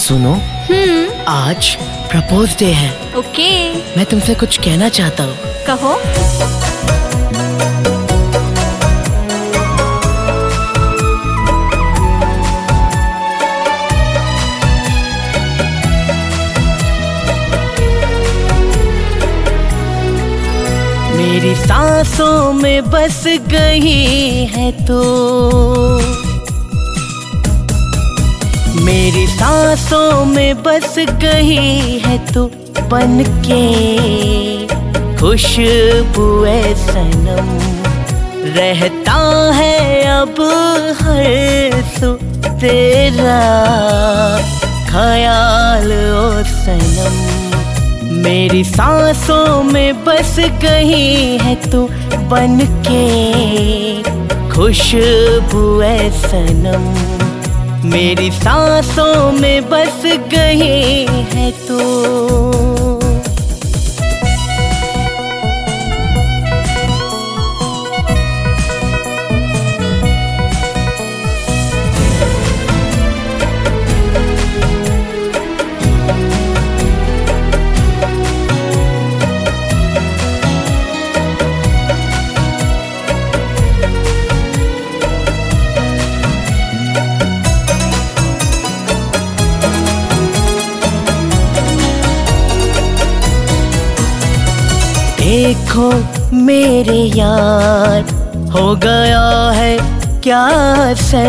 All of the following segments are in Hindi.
सुनो, आज प्रपोज डे है। ओके। मैं तुमसे कुछ कहना चाहता हूँ। कहो। मेरी सांसों में बस गई है तो, मेरी सांसों में बस गई है तो, बन के खुशबू सनम रहता है अब हर सो तेरा ख्याल ओ सनम। मेरी सांसों में बस गई है तू बन के खुशबू सनम। मेरी सांसों में बस गई है तू। देखो मेरे यार, हो गया है क्या असर।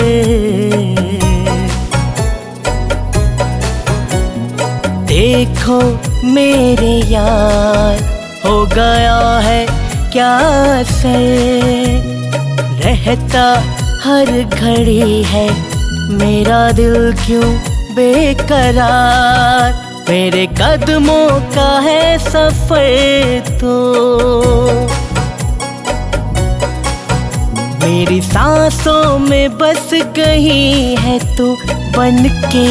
देखो मेरे यार, हो गया है क्या असर। रहता हर घड़ी है मेरा दिल क्यों बेकरार। मेरे कदमों का है सफर तो, मेरी सांसों में बस गई है तू बन के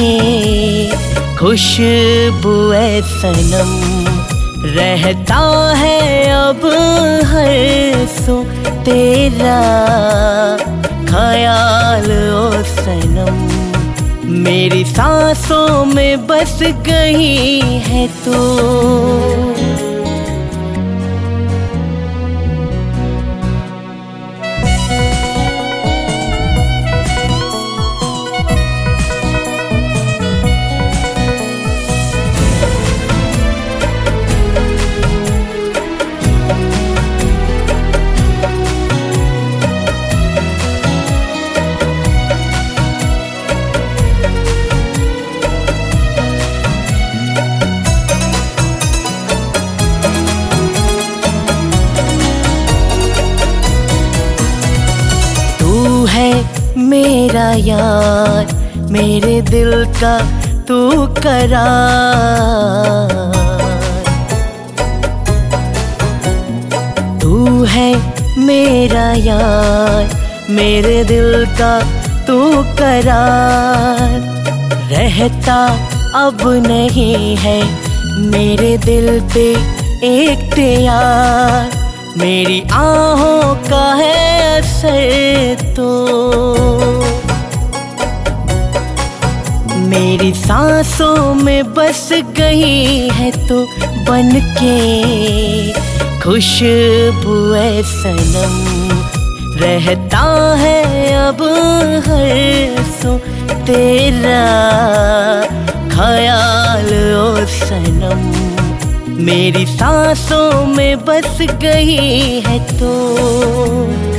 खुशबू सनम। रहता है अब हर सो तेरा ख्याल ओ सनम। मेरी सांसों में बस गई है तू। मेरा यार, मेरे दिल का तू करार। तू है मेरा यार, मेरे दिल का तू करार। रहता अब नहीं है मेरे दिल पे इख्तियार। मेरी आहों का है असर तो, मेरी सांसों में बस गई है तो बन के खुशबू सनम। रहता है अब हर सो तेरा ख्याल ओ सनम। मेरी सांसों में बस गई है तो।